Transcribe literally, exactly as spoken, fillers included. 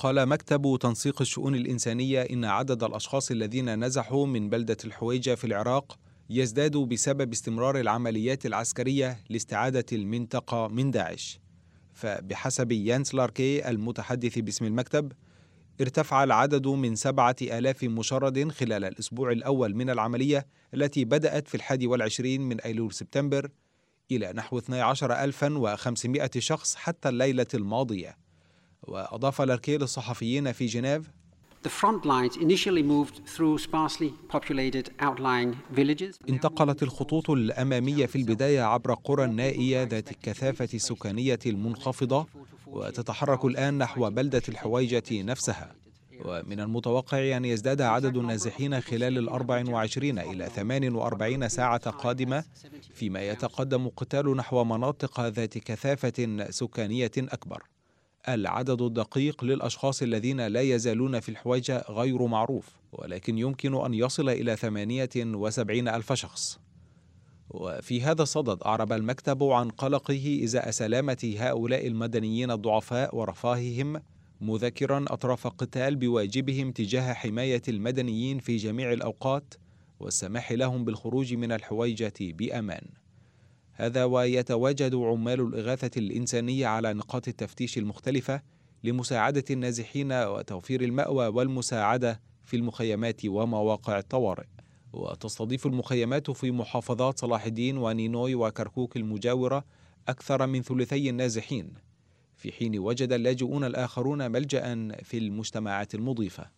قال مكتب تنسيق الشؤون الإنسانية إن عدد الأشخاص الذين نزحوا من بلدة الحويجة في العراق يزداد بسبب استمرار العمليات العسكرية لاستعادة المنطقة من داعش. فبحسب يانس لاركي المتحدث باسم المكتب، ارتفع العدد من سبعة آلاف مشرد خلال الأسبوع الأول من العملية التي بدأت في الحادي والعشرين من أيلول سبتمبر إلى نحو اثني عشر ألفا وخمسمائة شخص حتى الليلة الماضية. وأضاف لاركي للصحفيين في جنيف: انتقلت الخطوط الأمامية في البداية عبر قرى نائية ذات الكثافة السكانية المنخفضة، وتتحرك الآن نحو بلدة الحويجة نفسها. ومن المتوقع أن يزداد عدد النازحين خلال الأربع وعشرين إلى ثمان وأربعين ساعة قادمة، فيما يتقدم القتال نحو مناطق ذات كثافة سكانية أكبر. العدد الدقيق للأشخاص الذين لا يزالون في الحويجة غير معروف، ولكن يمكن أن يصل إلى ثمانية وسبعين ألف شخص. وفي هذا الصدد أعرب المكتب عن قلقه إزاء سلامة هؤلاء المدنيين الضعفاء ورفاههم، مذكرا أطراف القتال بواجبهم تجاه حماية المدنيين في جميع الأوقات والسماح لهم بالخروج من الحويجة بأمان. هذا ويتواجد عمال الإغاثة الإنسانية على نقاط التفتيش المختلفة لمساعدة النازحين وتوفير المأوى والمساعدة في المخيمات ومواقع الطوارئ. وتستضيف المخيمات في محافظات صلاح الدين ونينوي وكركوك المجاورة أكثر من ثلثي النازحين، في حين وجد اللاجئون الآخرون ملجأ في المجتمعات المضيفة.